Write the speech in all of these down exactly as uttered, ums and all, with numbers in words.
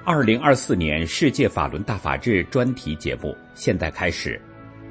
二零二四年世界法轮大法日专题节目现在开始。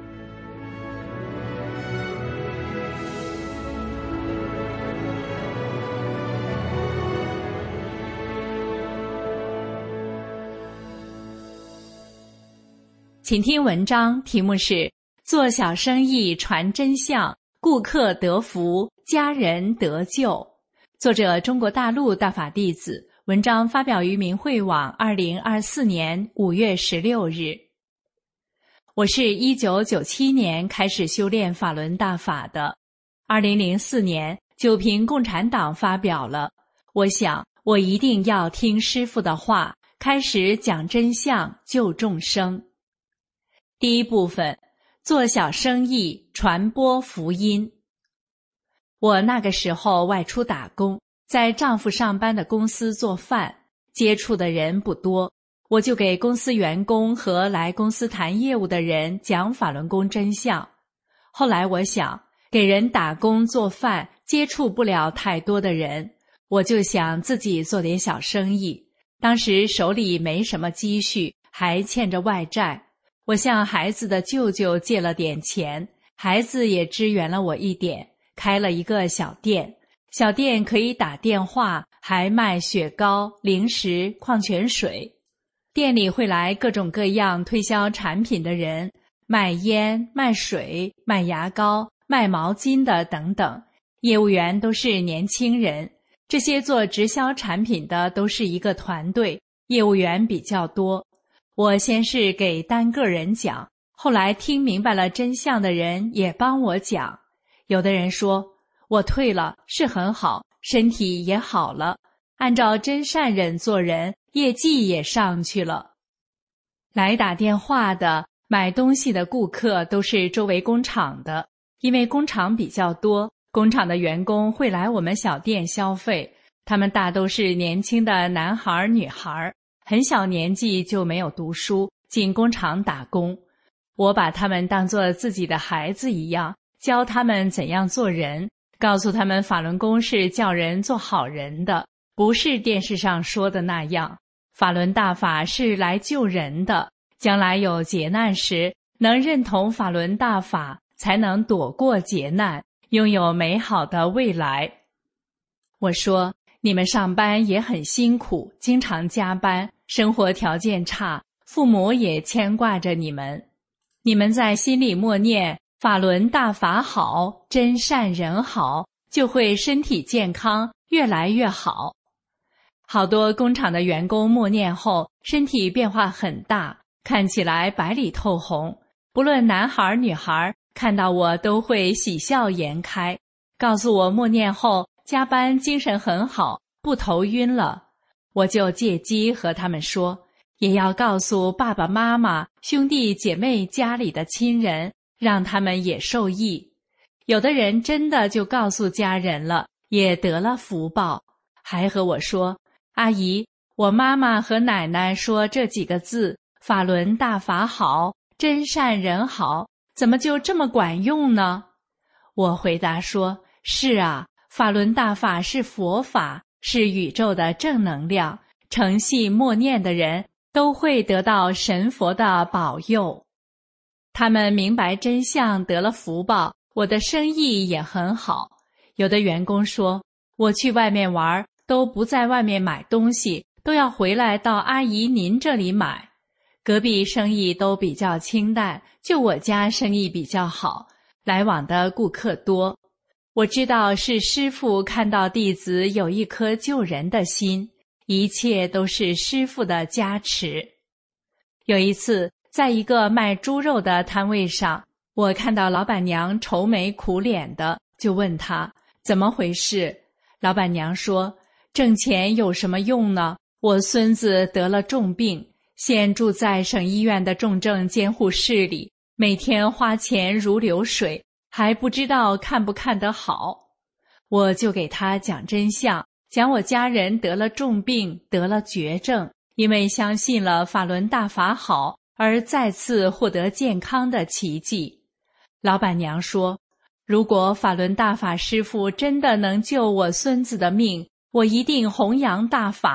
请听文章，题目是做小生意传真相，顾客得福，家人得救。作者中国大陆大法弟子，文章发表于明慧网二零二四年五月十六日。我是一九九七年开始修炼法轮大法的，二零零四年就凭共产党发表了。我想我一定要听师父的话，开始讲真相，救众生。第一部分，做小生意，传播福音。我那个时候外出打工，在丈夫上班的公司做饭，接触的人不多，我就给公司员工和来公司谈业务的人讲法轮功真相。后来我想，给人打工做饭，接触不了太多的人，我就想自己做点小生意。当时手里没什么积蓄，还欠着外债。我向孩子的舅舅借了点钱，孩子也支援了我一点，开了一个小店。小店可以打电话，还卖雪糕、零食、矿泉水。店里会来各种各样推销产品的人，卖烟、卖水、卖牙膏、卖毛巾的等等。业务员都是年轻人，这些做直销产品的都是一个团队，业务员比较多。我先是给单个人讲，后来听明白了真相的人也帮我讲。有的人说，我退了，是很好，身体也好了，按照真善忍做人，业绩也上去了。来打电话的、买东西的顾客都是周围工厂的，因为工厂比较多，工厂的员工会来我们小店消费，他们大都是年轻的男孩女孩，很小年纪就没有读书，进工厂打工。我把他们当作自己的孩子一样，教他们怎样做人，告诉他们法轮功是叫人做好人的，不是电视上说的那样。法轮大法是来救人的，将来有劫难时，能认同法轮大法，才能躲过劫难，拥有美好的未来。我说，你们上班也很辛苦，经常加班，生活条件差，父母也牵挂着你们。你们在心里默念法轮大法好，真善人好，就会身体健康，越来越好。好多工厂的员工默念后，身体变化很大，看起来白里透红。不论男孩女孩，看到我都会喜笑颜开，告诉我默念后加班精神很好，不头晕了。我就借机和他们说，也要告诉爸爸妈妈、兄弟姐妹家里的亲人，让他们也受益。有的人真的就告诉家人了，也得了福报，还和我说，阿姨，我妈妈和奶奶说这几个字，法轮大法好，真善人好，怎么就这么管用呢？我回答说，是啊，法轮大法是佛法，是宇宙的正能量，诚信默念的人都会得到神佛的保佑。他们明白真相，得了福报，我的生意也很好。有的员工说，我去外面玩，都不在外面买东西，都要回来到阿姨您这里买。隔壁生意都比较清淡，就我家生意比较好，来往的顾客多。我知道是师父看到弟子有一颗救人的心，一切都是师父的加持。有一次，在一个卖猪肉的摊位上，我看到老板娘愁眉苦脸的，就问她怎么回事。老板娘说，挣钱有什么用呢？我孙子得了重病，现住在省医院的重症监护室里，每天花钱如流水，还不知道看不看得好。我就给他讲真相，讲我家人得了重病，得了绝症，因为相信了法轮大法好，而再次获得健康的奇迹。老板娘说，如果法轮大法师父真的能救我孙子的命，我一定弘扬大法，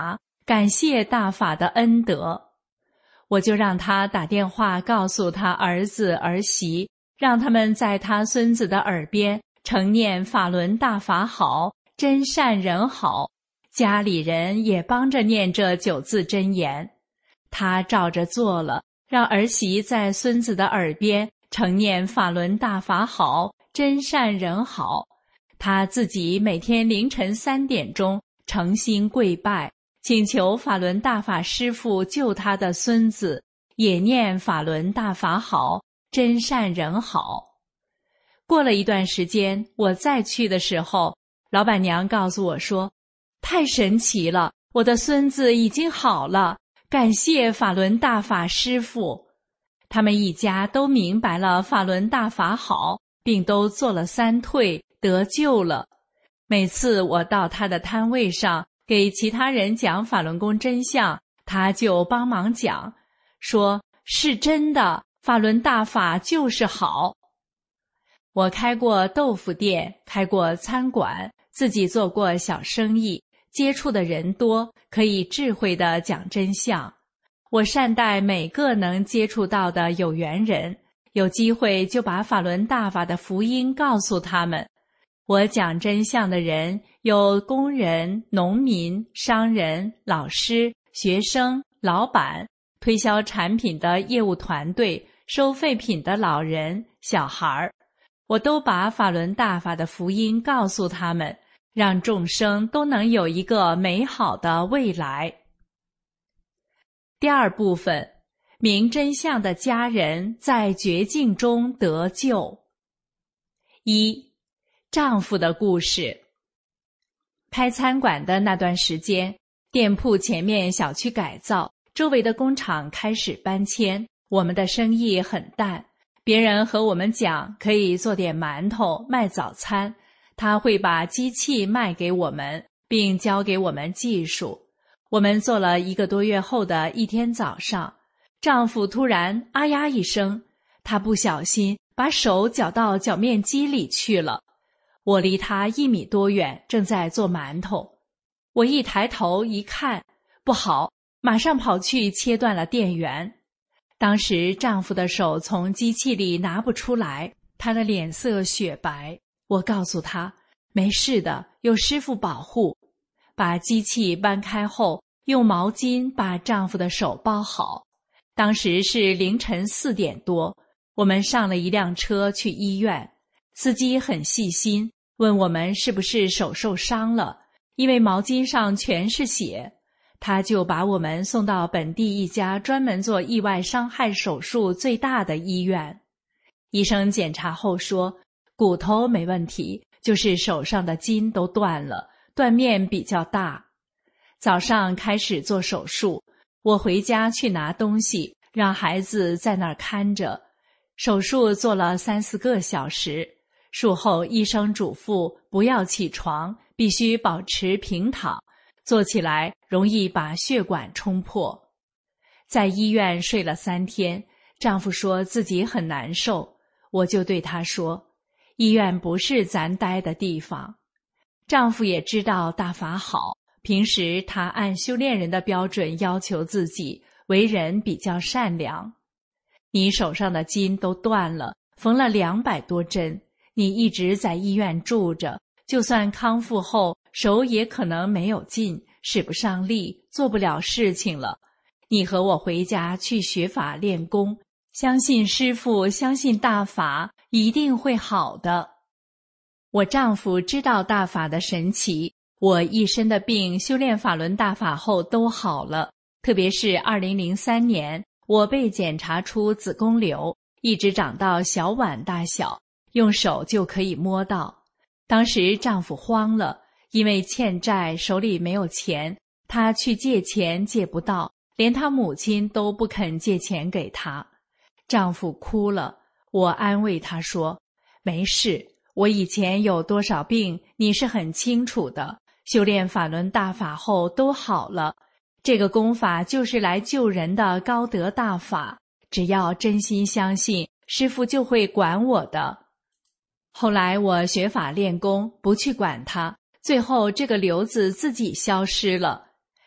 感谢大法的恩德。我就让他打电话告诉他儿子儿媳，让他们在他孙子的耳边承念法轮大法好，真善人好，家里人也帮着念这九字真言。他照着做了，让儿媳在孙子的耳边承念法轮大法好，真善人好。他自己每天凌晨三点钟诚心跪拜，请求法轮大法师父救他的孙子，也念法轮大法好，真善人好。过了一段时间，我再去的时候，老板娘告诉我说，太神奇了，我的孙子已经好了，感谢法轮大法师父。他们一家都明白了法轮大法好，并都做了三退，得救了。每次我到他的摊位上给其他人讲法轮功真相，他就帮忙讲，说是真的，法轮大法就是好。我开过豆腐店，开过餐馆，自己做过小生意，接触的人多，可以智慧地讲真相。我善待每个能接触到的有缘人，有机会就把法轮大法的福音告诉他们。我讲真相的人有工人、农民、商人、老师、学生、老板，推销产品的业务团队，收废品的老人、小孩，我都把法轮大法的福音告诉他们，让众生都能有一个美好的未来。第二部分，明真相的家人在绝境中得救。一、丈夫的故事。开餐馆的那段时间，店铺前面小区改造，周围的工厂开始搬迁，我们的生意很淡。别人和我们讲可以做点馒头卖早餐，他会把机器卖给我们，并教给我们技术。我们做了一个多月后的一天早上，丈夫突然啊呀一声，他不小心把手搅到搅面机里去了。我离他一米多远，正在做馒头。我一抬头一看，不好，马上跑去切断了电源。当时丈夫的手从机器里拿不出来，他的脸色雪白。我告诉他，没事的，有师傅保护。把机器搬开后，用毛巾把丈夫的手包好。当时是凌晨四点多，我们上了一辆车去医院。司机很细心，问我们是不是手受伤了，因为毛巾上全是血。他就把我们送到本地一家专门做意外伤害手术最大的医院。医生检查后说，骨头没问题，就是手上的筋都断了，断面比较大。早上开始做手术，我回家去拿东西，让孩子在那儿看着。手术做了三四个小时，术后医生嘱咐不要起床，必须保持平躺，坐起来容易把血管冲破。在医院睡了三天，丈夫说自己很难受，我就对他说，医院不是咱待的地方。丈夫也知道大法好，平时他按修炼人的标准要求自己，为人比较善良。你手上的筋都断了，缝了两百多针，你一直在医院住着，就算康复后，手也可能没有劲，使不上力，做不了事情了。你和我回家去学法练功，相信师父，相信大法，一定会好的。我丈夫知道大法的神奇，我一身的病修炼法轮大法后都好了，特别是二零零三年，我被检查出子宫瘤，一直长到小碗大小，用手就可以摸到。当时丈夫慌了，因为欠债，手里没有钱，他去借钱借不到，连他母亲都不肯借钱给他。丈夫哭了，我安慰他说，没事，我以前有多少病你是很清楚的，修炼法轮大法后都好了，这个功法就是来救人的高德大法，只要真心相信，师父就会管我的。后来我学法练功，不去管它，最后这个瘤子自己消失了。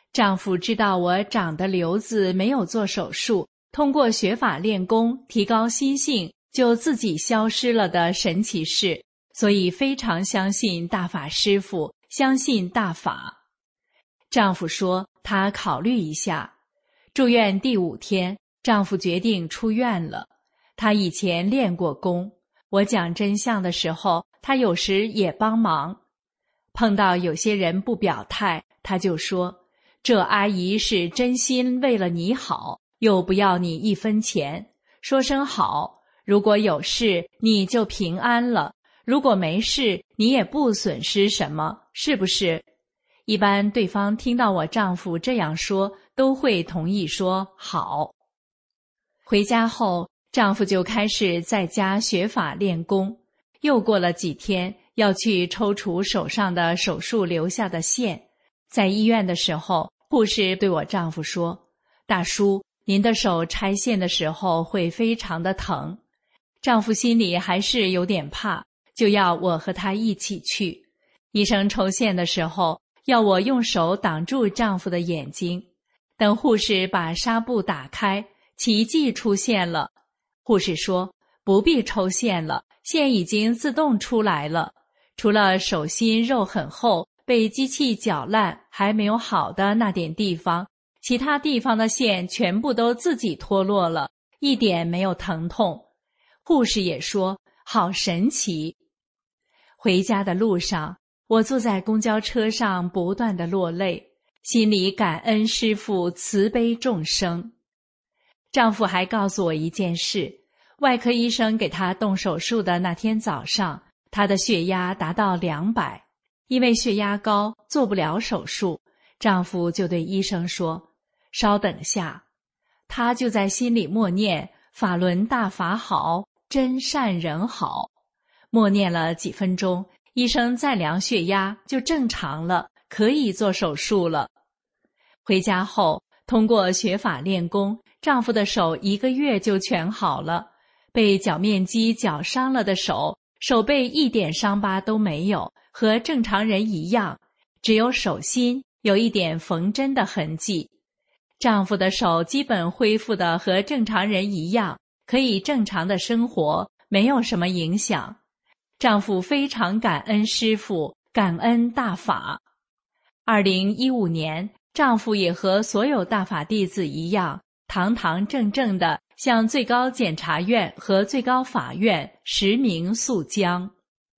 丈夫知道我长的瘤子没有做手术，通过学法练功提高心性就自己消失了的神奇事，所以非常相信大法师父，相信大法。丈夫说他考虑一下。住院第五天，丈夫决定出院了。他以前练过功，我讲真相的时候，他有时也帮忙。碰到有些人不表态，他就说，这阿姨是真心为了你好，又不要你一分钱，说声好，如果有事你就平安了，如果没事你也不损失什么，是不是？一般对方听到我丈夫这样说，都会同意说好。回家后，丈夫就开始在家学法练功。又过了几天，要去抽除手上的手术留下的线。在医院的时候，护士对我丈夫说，大叔，您的手拆线的时候会非常的疼。丈夫心里还是有点怕，就要我和他一起去。医生抽线的时候，要我用手挡住丈夫的眼睛。等护士把纱布打开，奇迹出现了。护士说，不必抽线了，线已经自动出来了。除了手心肉很厚，被机器搅烂还没有好的那点地方，其他地方的线全部都自己脱落了，一点没有疼痛。护士也说，好神奇。回家的路上，我坐在公交车上不断地落泪，心里感恩师父慈悲众生。丈夫还告诉我一件事，外科医生给他动手术的那天早上，他的血压达到两百，因为血压高做不了手术，丈夫就对医生说，稍等下。他就在心里默念，法轮大法好，真善人好。默念了几分钟，医生再量血压就正常了，可以做手术了。回家后，通过学法练功，丈夫的手一个月就全好了。被绞面机绞伤了的手，手背一点伤疤都没有，和正常人一样，只有手心有一点缝针的痕迹。丈夫的手基本恢复的和正常人一样，可以正常的生活，没有什么影响。丈夫非常感恩师父，感恩大法。二零一五年，丈夫也和所有大法弟子一样，堂堂正正地向最高检察院和最高法院实名诉姜。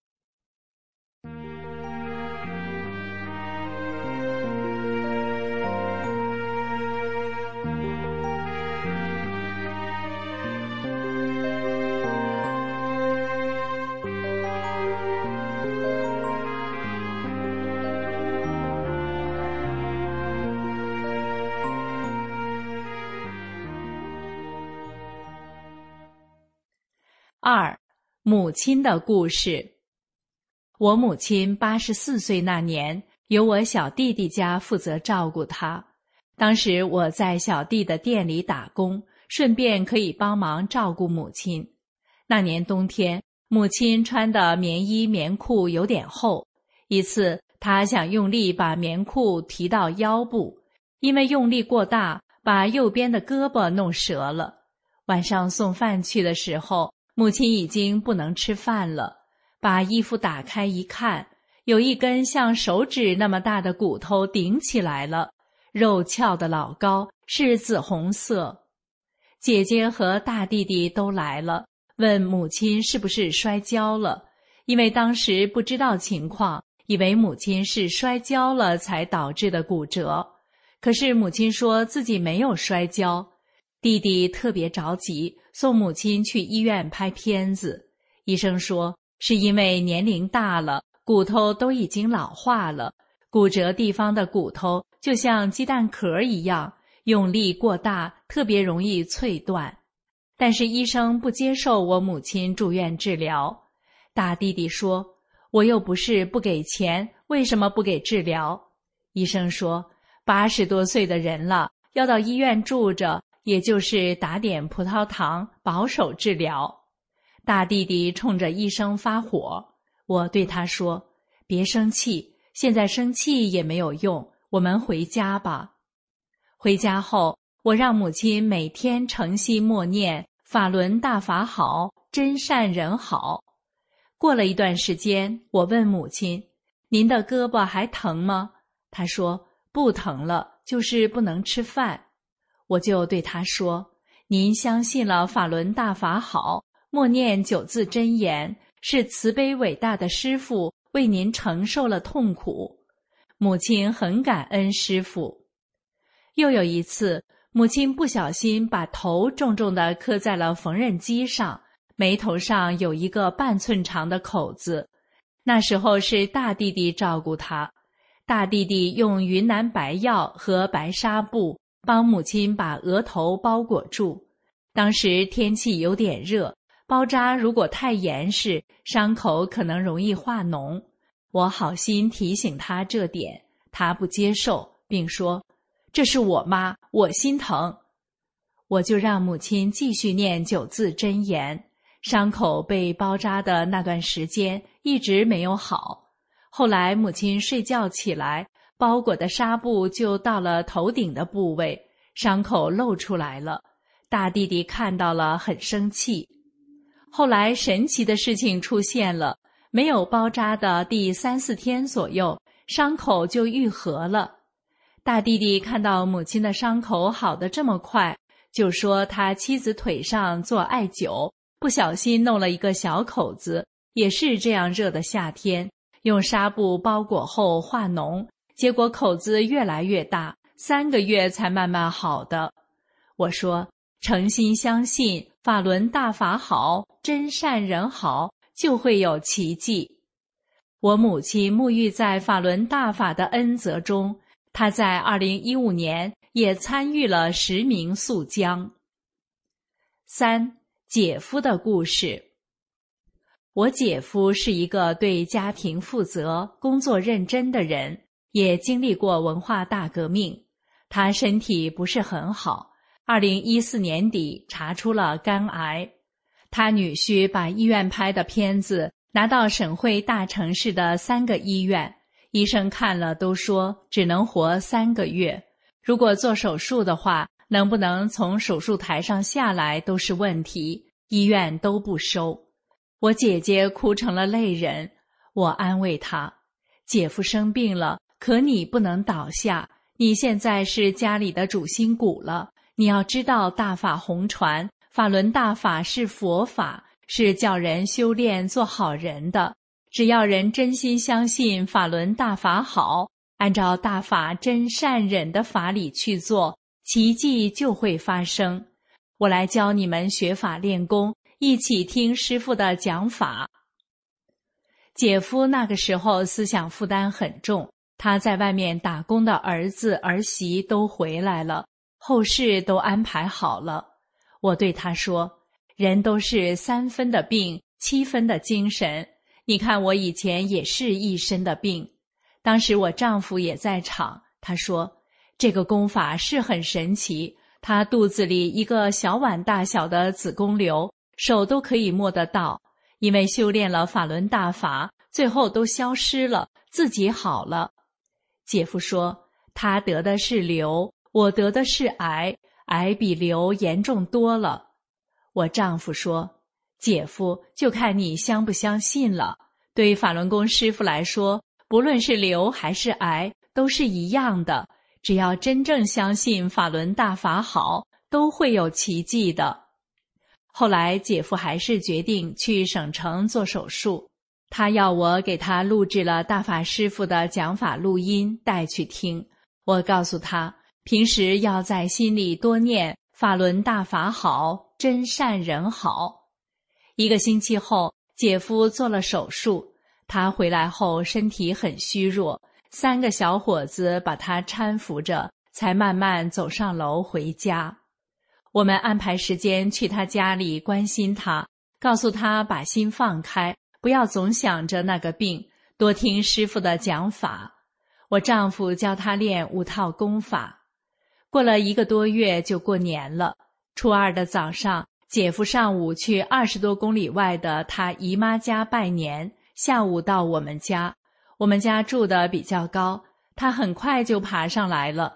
二、母亲的故事。我母亲八十四岁那年，由我小弟弟家负责照顾她。当时我在小弟的店里打工，顺便可以帮忙照顾母亲。那年冬天，母亲穿的棉衣棉裤有点厚，一次她想用力把棉裤提到腰部，因为用力过大，把右边的胳膊弄折了。晚上送饭去的时候，母亲已经不能吃饭了，把衣服打开一看，有一根像手指那么大的骨头顶起来了，肉翘得老高，是紫红色。姐姐和大弟弟都来了，问母亲是不是摔跤了，因为当时不知道情况，以为母亲是摔跤了才导致的骨折。可是母亲说自己没有摔跤。弟弟特别着急，送母亲去医院拍片子。医生说，是因为年龄大了，骨头都已经老化了，骨折地方的骨头就像鸡蛋壳一样，用力过大，特别容易脆断。但是医生不接受我母亲住院治疗。大弟弟说，我又不是不给钱，为什么不给治疗？医生说，八十多岁的人了，要到医院住着，也就是打点葡萄糖，保守治疗。大弟弟冲着医生发火，我对他说，别生气，现在生气也没有用，我们回家吧。 回家后，我让母亲每天诚心默念法轮大法好，真善人好。过了一段时间，我问母亲，您的胳膊还疼吗？她说不疼了，就是不能吃饭。我就对她说，您相信了法轮大法好，默念九字真言，是慈悲伟大的师父为您承受了痛苦。母亲很感恩师父。又有一次，母亲不小心把头重重地磕在了缝纫机上，眉头上有一个半寸长的口子。那时候是大弟弟照顾她，大弟弟用云南白药和白纱布帮母亲把额头包裹住。当时天气有点热，包扎如果太严实，伤口可能容易化脓。我好心提醒他这点，他不接受，并说，这是我妈，我心疼。我就让母亲继续念九字真言，伤口被包扎的那段时间一直没有好。后来母亲睡觉起来，包裹的纱布就到了头顶的部位，伤口露出来了。大弟弟看到了很生气。后来神奇的事情出现了，没有包扎的第三四天左右，伤口就愈合了。大弟弟看到母亲的伤口好得这么快，就说他妻子腿上做艾灸，不小心弄了一个小口子，也是这样热的夏天，用纱布包裹后化脓，结果口子越来越大，三个月才慢慢好的。我说，诚心相信法轮大法好，真善人好，就会有奇迹。我母亲沐浴在法轮大法的恩泽中，她在二零一五年也参与了实名肃江。三、姐夫的故事。我姐夫是一个对家庭负责、工作认真的人，也经历过文化大革命。他身体不是很好，二零一四年底查出了肝癌。他女婿把医院拍的片子拿到省会大城市的三个医院，医生看了都说只能活三个月，如果做手术的话，能不能从手术台上下来都是问题，医院都不收。我姐姐哭成了泪人，我安慰她，姐夫生病了，可你不能倒下，你现在是家里的主心骨了，你要知道大法弘传，法轮大法是佛法，是叫人修炼做好人的。只要人真心相信法轮大法好，按照大法真善忍的法理去做，奇迹就会发生。我来教你们学法练功，一起听师父的讲法。姐夫那个时候思想负担很重，他在外面打工的儿子儿媳都回来了，后事都安排好了。我对他说，人都是三分的病，七分的精神。你看我以前也是一身的病。当时我丈夫也在场，他说，这个功法是很神奇，他肚子里一个小碗大小的子宫瘤，手都可以摸得到，因为修炼了法轮大法，最后都消失了，自己好了。姐夫说，他得的是瘤，我得的是癌，癌比瘤严重多了。我丈夫说，姐夫，就看你相不相信了。对法轮功师父来说，不论是瘤还是癌，都是一样的，只要真正相信法轮大法好，都会有奇迹的。后来姐夫还是决定去省城做手术，他要我给他录制了大法师父的讲法录音带去听。我告诉他，平时要在心里多念法轮大法好，真善人好。一个星期后，姐夫做了手术，他回来后身体很虚弱，三个小伙子把他搀扶着，才慢慢走上楼回家。我们安排时间去他家里关心他，告诉他把心放开，不要总想着那个病，多听师父的讲法。我丈夫教他练五套功法。过了一个多月就过年了，初二的早上，姐夫上午去二十多公里外的他姨妈家拜年，下午到我们家。我们家住的比较高，他很快就爬上来了。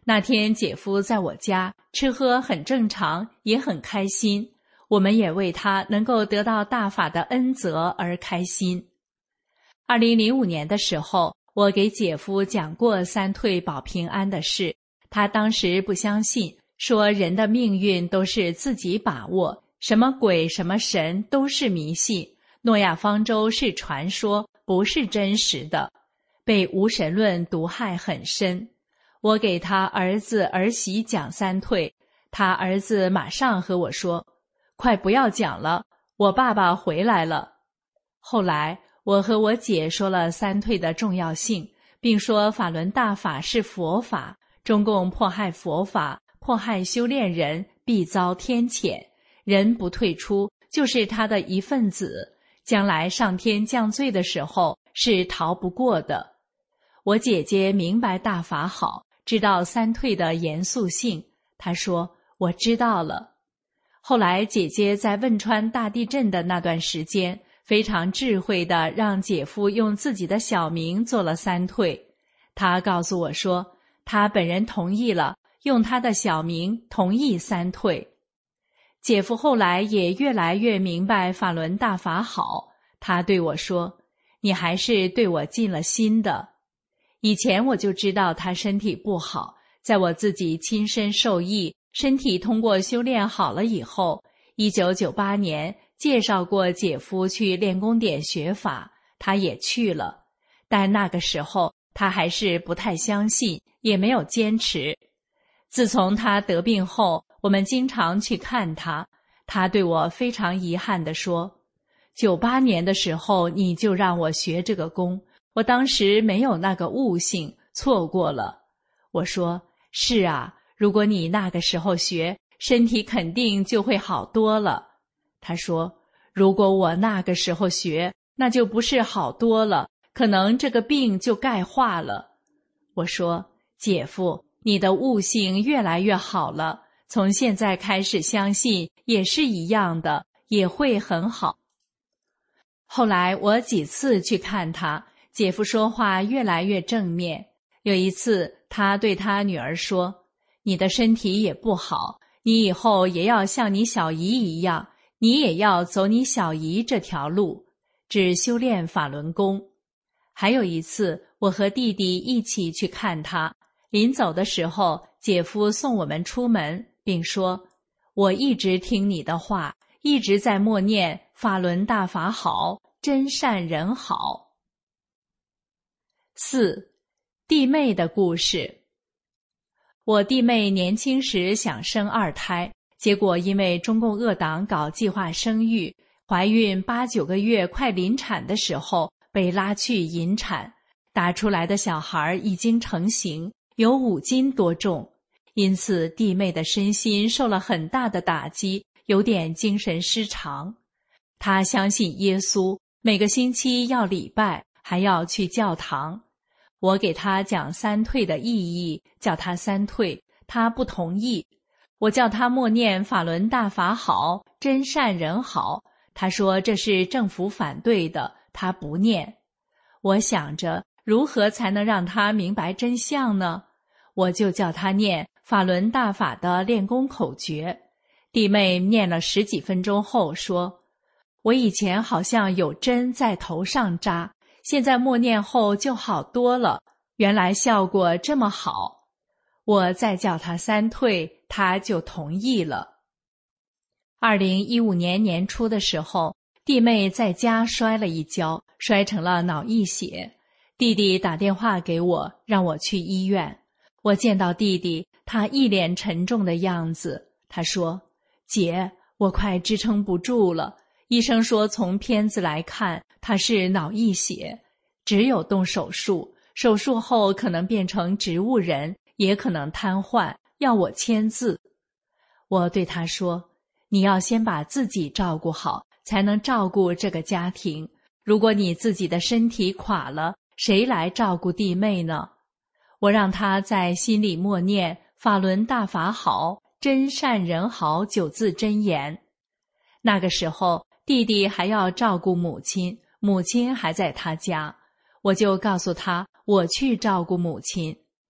那天姐夫在我家吃喝很正常，也很开心，我们也为他能够得到大法的恩泽而开心。二零零五年的时候，我给姐夫讲过三退保平安的事，他当时不相信，说人的命运都是自己把握，什么鬼什么神都是迷信，诺亚方舟是传说，不是真实的，被无神论毒害很深。我给他儿子儿媳讲三退，他儿子马上和我说，快不要讲了，我爸爸回来了。后来我和我姐说了三退的重要性，并说法轮大法是佛法，中共迫害佛法，迫害修炼人，必遭天谴，人不退出就是他的一份子，将来上天降罪的时候是逃不过的。我姐姐明白大法好，知道三退的严肃性，她说我知道了。后来姐姐在汶川大地震的那段时间，非常智慧地让姐夫用自己的小名做了三退。他告诉我说，他本人同意了，用他的小名同意三退。姐夫后来也越来越明白法轮大法好，他对我说，你还是对我尽了心的。以前我就知道他身体不好，在我自己亲身受益，身体通过修炼好了以后，一九九八年介绍过姐夫去练功点学法，他也去了，但那个时候他还是不太相信，也没有坚持。自从他得病后，我们经常去看他，他对我非常遗憾地说，九八年的时候你就让我学这个功，我当时没有那个悟性，错过了。我说，是啊，如果你那个时候学，身体肯定就会好多了。他说，如果我那个时候学，那就不是好多了，可能这个病就钙化了。我说，姐夫，你的悟性越来越好了，从现在开始相信也是一样的，也会很好。后来我几次去看他，姐夫说话越来越正面。有一次他对他女儿说，你的身体也不好，你以后也要像你小姨一样，你也要走你小姨这条路，只修炼法轮功。还有一次我和弟弟一起去看他，临走的时候姐夫送我们出门，并说，我一直听你的话，一直在默念法轮大法好，真善人好。四，弟妹的故事。我弟妹年轻时想生二胎，结果因为中共恶党搞计划生育，怀孕八九个月快临产的时候被拉去引产，打出来的小孩已经成型，有五斤多重，因此弟妹的身心受了很大的打击，有点精神失常。她相信耶稣，每个星期要礼拜，还要去教堂。我给她讲三退的意义，叫她三退，她不同意。我叫她默念法轮大法好，真善人好，她说这是政府反对的，她不念。我想着如何才能让她明白真相呢？我就叫她念法轮大法的练功口诀。弟妹念了十几分钟后说，我以前好像有针在头上扎，现在默念后就好多了，原来效果这么好。我再叫她三退，她就同意了。二零一五年年初的时候，弟妹在家摔了一跤，摔成了脑溢血。弟弟打电话给我，让我去医院。我见到弟弟，他一脸沉重的样子。他说，姐，我快支撑不住了。医生说从片子来看，他是脑溢血，只有动手术，手术后可能变成植物人，也可能瘫痪，要我签字。我对他说，你要先把自己照顾好，才能照顾这个家庭。如果你自己的身体垮了，谁来照顾弟妹呢？我让他在心里默念法轮大法好，真善人好九字真言。那个时候弟弟还要照顾母亲，母亲还在他家，我就告诉他我去照顾母亲。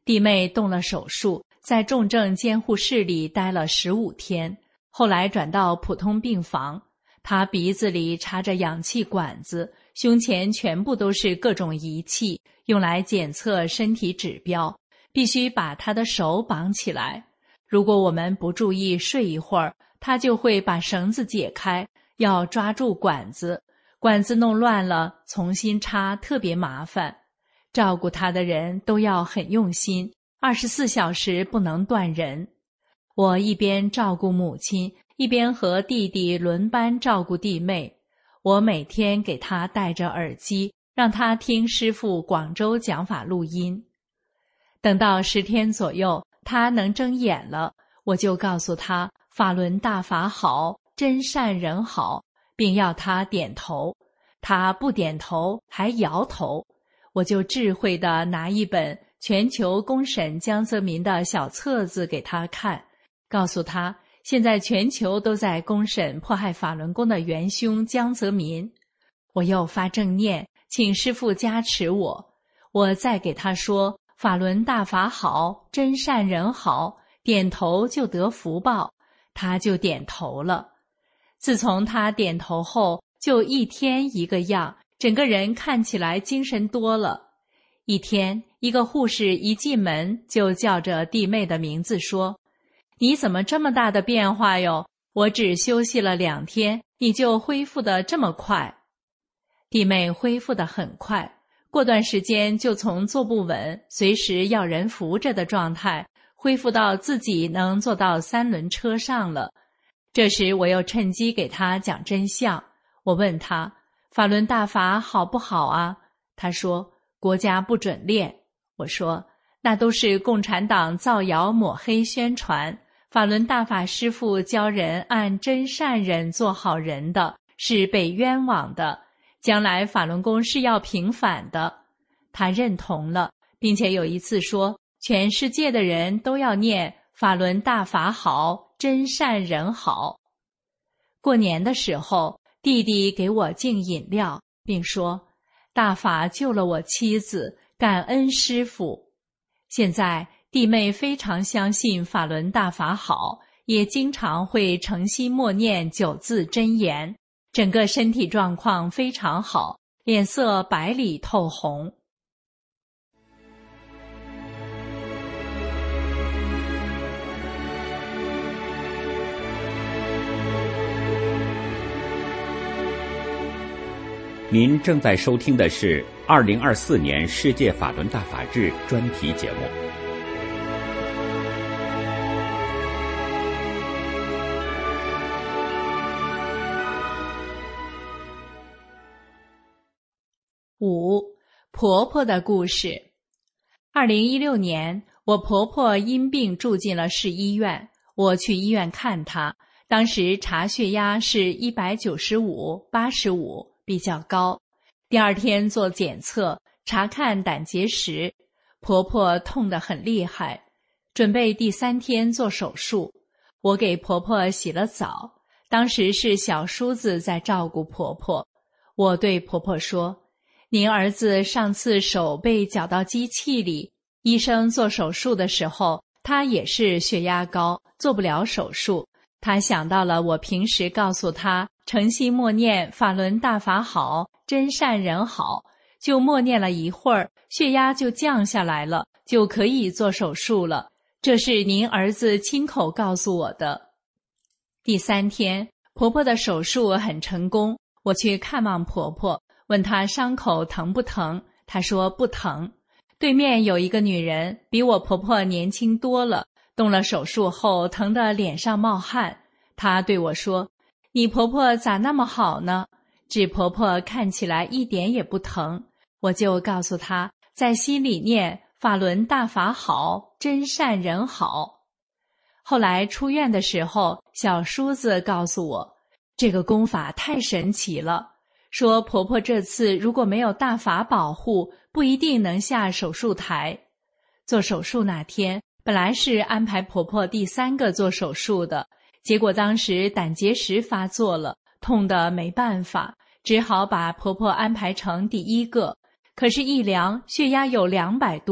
弟妹动了手术，在重症监护室里待了十五天，后来转到普通病房。她鼻子里插着氧气管子，胸前全部都是各种仪器，用来检测身体指标，必须把她的手绑起来。如果我们不注意睡一会儿，她就会把绳子解开，要抓住管子，管子弄乱了，重新插特别麻烦。照顾她的人都要很用心，二十四小时不能断人。我一边照顾母亲，一边和弟弟轮班照顾弟妹。我每天给她戴着耳机，让她听师父广州讲法录音。等到十天左右，她能睁眼了，我就告诉她法轮大法好，真善人好，并要她点头。她不点头，还摇头。我就智慧地拿一本全球公审江泽民的小册子给他看，告诉他现在全球都在公审迫害法轮功的元凶江泽民。我又发正念，请师父加持我。我再给他说法轮大法好，真善人好，点头就得福报，他就点头了。自从他点头后，就一天一个样，整个人看起来精神多了。一天，一个护士一进门就叫着弟妹的名字说：“你怎么这么大的变化哟？我只休息了两天，你就恢复得这么快。”弟妹恢复得很快，过段时间就从坐不稳，随时要人扶着的状态，恢复到自己能坐到三轮车上了。这时我又趁机给他讲真相。我问他法轮大法好不好啊？他说国家不准练。我说那都是共产党造谣抹黑宣传，法轮大法师父教人按真善忍做好人的，是被冤枉的，将来法轮功是要平反的。他认同了，并且有一次说全世界的人都要念法轮大法好，真善忍好。过年的时候，弟弟给我敬饮料，并说大法救了我妻子，感恩师父。现在弟妹非常相信法轮大法好，也经常会诚心默念九字真言，整个身体状况非常好，脸色白里透红。 您正在收听的是二零二四年世界法轮大法日专题节目。 五、婆婆的故事。二零一六年，我婆婆因病住进了市医院，我去医院看她，当时查血压是一百九十五、八十五，比较高。第二天做检测，查看胆结石，婆婆痛得很厉害，准备第三天做手术。我给婆婆洗了澡，当时是小叔子在照顾婆婆。我对婆婆说，您儿子上次手被绞到机器里，医生做手术的时候，他也是血压高，做不了手术。他想到了我平时告诉他诚心默念法轮大法好，真善人好，就默念了一会儿，血压就降下来了，就可以做手术了。这是您儿子亲口告诉我的。第三天，婆婆的手术很成功，我去看望婆婆，问她伤口疼不疼，她说不疼。对面有一个女人，比我婆婆年轻多了，动了手术后疼得脸上冒汗。她对我说，你婆婆咋那么好呢？指婆婆看起来一点也不疼。我就告诉她，在心里念法轮大法好，真善人好。后来出院的时候，小叔子告诉我，这个功法太神奇了，说婆婆这次如果没有大法保护，不一定能下手术台。做手术那天，本来是安排婆婆第三个做手术的，结果当时胆结石发作了，痛得没办法，只好把婆婆安排成第一个。可是一量，血压有两百多，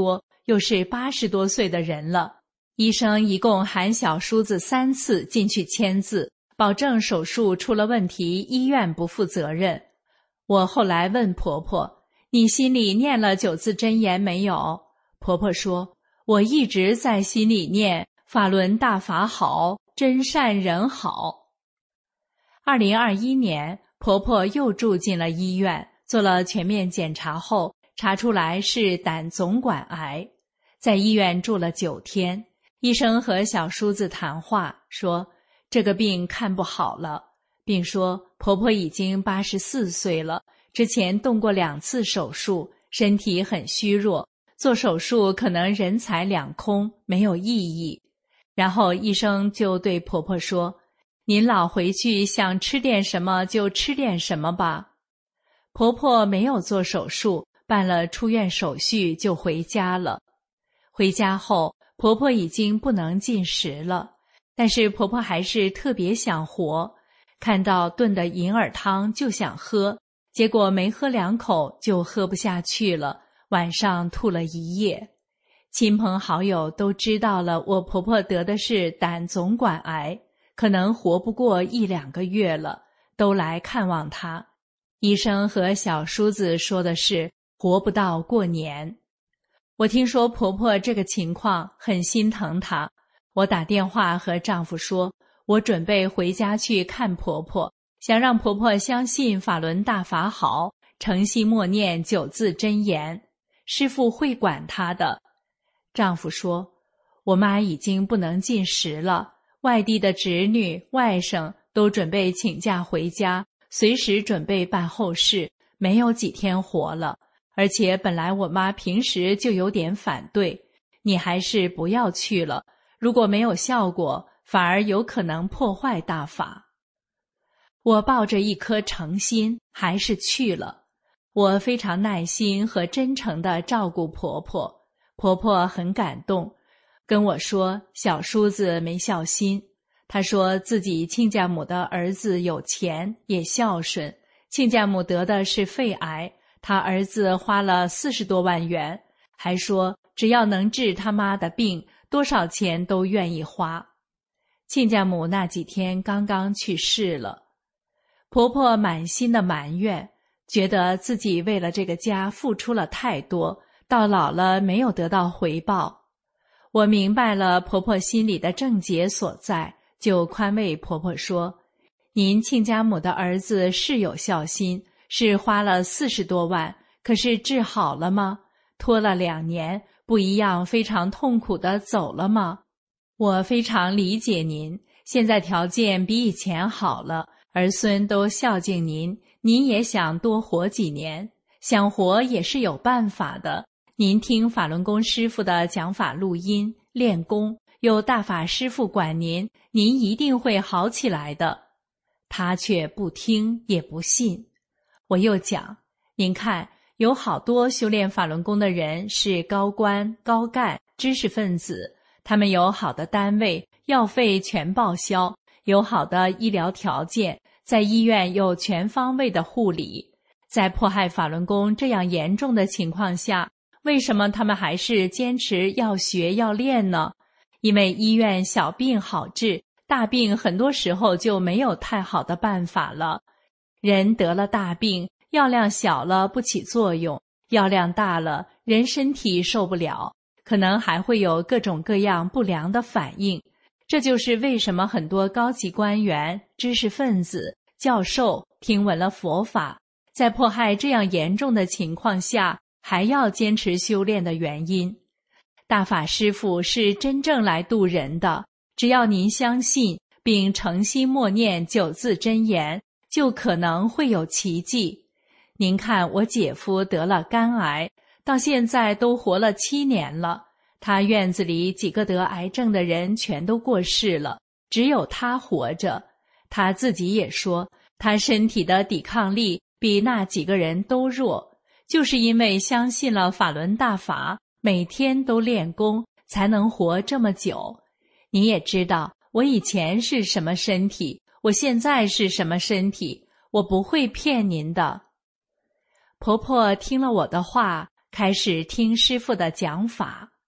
又是八十多岁的人了。医生一共喊小叔子三次进去签字，保证手术出了问题，医院不负责任。我后来问婆婆，你心里念了九字真言没有？婆婆说，我一直在心里念法轮大法好，真善人好。二零二一年，婆婆又住进了医院，做了全面检查后，查出来是胆总管癌。在医院住了九天，医生和小叔子谈话说，这个病看不好了，并说婆婆已经八十四岁了，之前动过两次手术，身体很虚弱，做手术可能人财两空，没有意义。然后医生就对婆婆说，您老回去想吃点什么就吃点什么吧。婆婆没有做手术，办了出院手续就回家了。回家后，婆婆已经不能进食了，但是婆婆还是特别想活，看到炖的银耳汤就想喝，结果没喝两口就喝不下去了，晚上吐了一夜。亲朋好友都知道了我婆婆得的是胆总管癌，可能活不过一两个月了，都来看望她。医生和小叔子说的是活不到过年。我听说婆婆这个情况，很心疼她。我打电话和丈夫说，我准备回家去看婆婆，想让婆婆相信法轮大法好，诚心默念九字真言，师父会管她的。丈夫说，我妈已经不能进食了，外地的侄女、外甥都准备请假回家，随时准备办后事，没有几天活了。而且本来我妈平时就有点反对，你还是不要去了，如果没有效果，反而有可能破坏大法。我抱着一颗诚心，还是去了。我非常耐心和真诚地照顾婆婆，婆婆很感动，跟我说小叔子没孝心。她说自己亲家母的儿子有钱，也孝顺，亲家母得的是肺癌，他儿子花了四十多万元，还说只要能治他妈的病，多少钱都愿意花。亲家母那几天刚刚去世了，婆婆满心的埋怨，觉得自己为了这个家付出了太多，到老了没有得到回报。我明白了婆婆心里的症结所在，就宽慰婆婆说，您亲家母的儿子是有孝心，是花了四十多万，可是治好了吗？拖了两年，不一样非常痛苦地走了吗？我非常理解您，现在条件比以前好了，儿孙都孝敬您，您也想多活几年，想活也是有办法的。您听法轮功师父的讲法录音，练功，有大法师父管您，您一定会好起来的。他却不听也不信。我又讲，您看，有好多修炼法轮功的人是高官、高干、知识分子，他们有好的单位，药费全报销，有好的医疗条件，在医院有全方位的护理。在迫害法轮功这样严重的情况下，为什么他们还是坚持要学要练呢？因为医院小病好治，大病很多时候就没有太好的办法了。人得了大病，药量小了不起作用，药量大了，人身体受不了，可能还会有各种各样不良的反应。这就是为什么很多高级官员、知识分子、教授听闻了佛法，在迫害这样严重的情况下，还要坚持修炼的原因。大法师父是真正来度人的，只要您相信并诚心默念九字真言，就可能会有奇迹。您看我姐夫得了肝癌，到现在都活了七年了，他院子里几个得癌症的人全都过世了，只有他活着。他自己也说，他身体的抵抗力比那几个人都弱，就是因为相信了法轮大法，每天都练功，才能活这么久。你也知道我以前是什么身体，我现在是什么身体，我不会骗您的。婆婆听了我的话，开始听师父的讲法。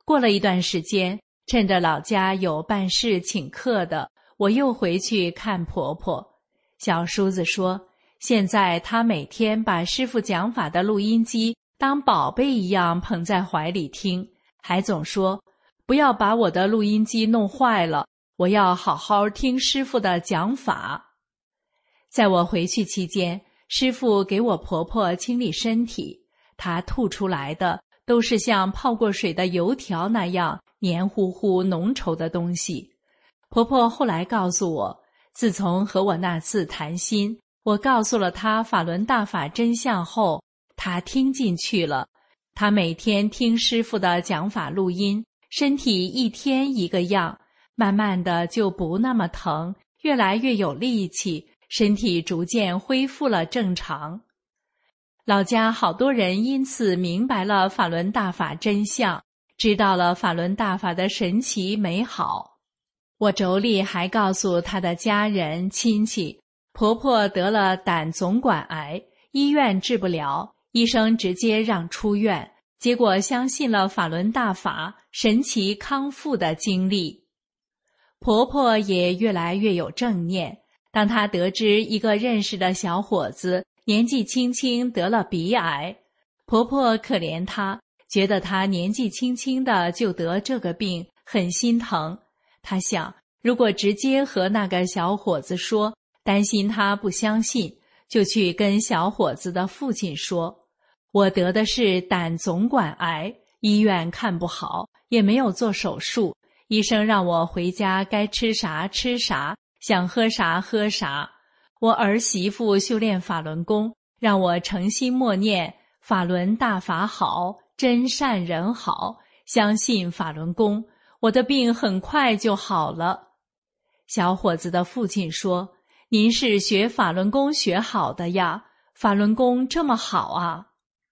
过了一段时间，趁着老家有办事请客的，我又回去看婆婆。小叔子说，现在她每天把师父讲法的录音机当宝贝一样捧在怀里听，还总说，不要把我的录音机弄坏了，我要好好听师父的讲法。在我回去期间，师父给我婆婆清理身体，她吐出来的都是像泡过水的油条那样黏糊糊浓稠的东西。婆婆后来告诉我，自从和我那次谈心，我告诉了她法轮大法真相后，她听进去了。她每天听师父的讲法录音，身体一天一个样，慢慢的就不那么疼，越来越有力气，身体逐渐恢复了正常。老家好多人因此明白了法轮大法真相，知道了法轮大法的神奇美好。我妯娌还告诉她的家人亲戚，婆婆得了胆总管癌，医院治不了，医生直接让出院，结果相信了法轮大法神奇康复的经历。婆婆也越来越有正念，当她得知一个认识的小伙子年纪轻轻得了鼻癌，婆婆可怜他，觉得他年纪轻轻的就得这个病，很心疼。她想，如果直接和那个小伙子说，担心他不相信，就去跟小伙子的父亲说，我得的是胆总管癌，医院看不好，也没有做手术，医生让我回家该吃啥吃啥，想喝啥喝啥。我儿媳妇修炼法轮功，让我诚心默念法轮大法好，真善人好，相信法轮功，我的病很快就好了。小伙子的父亲说，您是学法轮功学好的呀，法轮功这么好啊。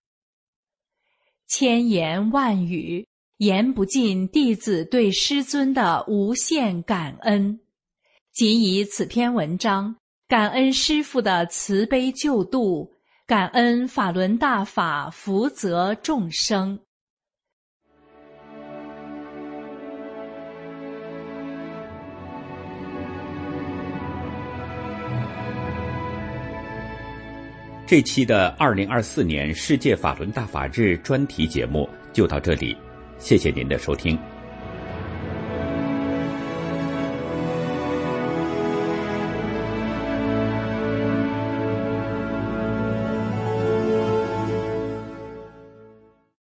千言万语言不尽弟子对师尊的无限感恩，仅以此篇文章感恩师父的慈悲救度，感恩法轮大法福泽众生。 这期的二零二四年世界法轮大法日专题节目就到这里，谢谢您的收听。